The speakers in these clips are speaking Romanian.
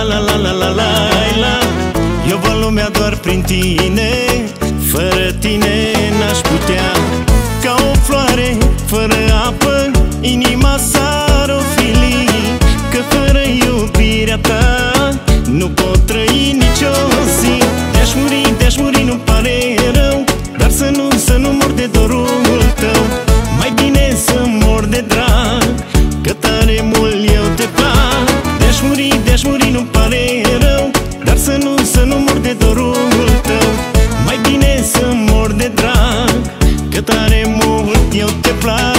la la la la la la la. Eu văd lumea doar prin tine, fără tine n-aș putea. Ca o floare fără apă, inima s-ar ofili, că fără iubirea ta nu pot trăi nicio zi. De-aș muri, nu pare rău, dar să nu mor de dorul tău. Mai bine să mor de drag, că tare mult eu te plac. De-aș muri, nu pare rău, dar să nu mor de dorul tău. Mai bine să mor de drag, că tare mult eu te plac.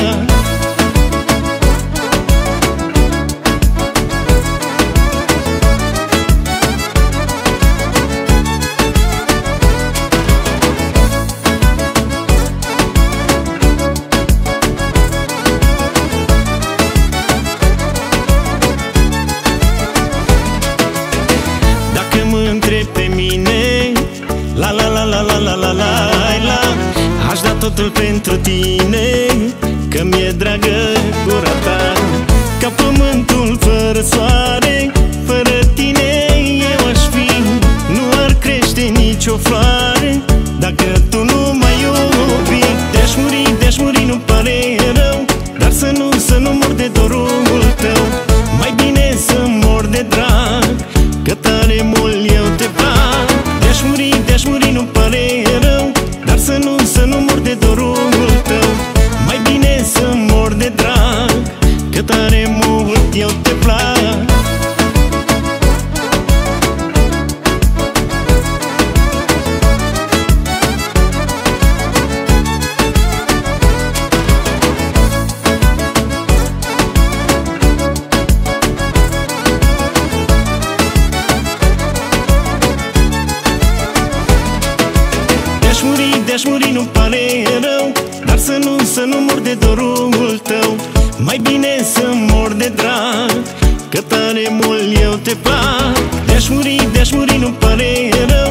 Pe mine, la la la la la la la la la, aș da totul pentru tine, că mi-e dragă gura ta. Ca pământul fără soare, fără tine eu aș fi. Nu ar crește nicio floare dacă tu nu m-ai iubi. De-aș muri, nu pare rău, dar să nu mor de dorul tău. Mai bine să mor de drag, că tare mult eu te plac. De-aș muri, nu pare rău, dar să nu mor de dorul tău. Mai bine să mor de drag, că tare mult eu te plac. De-aș muri, nu pare rău, dar să nu mor de dorul tău. Mai bine să mor de drag, că tare mult eu te plac. De-aș muri, nu pare rău,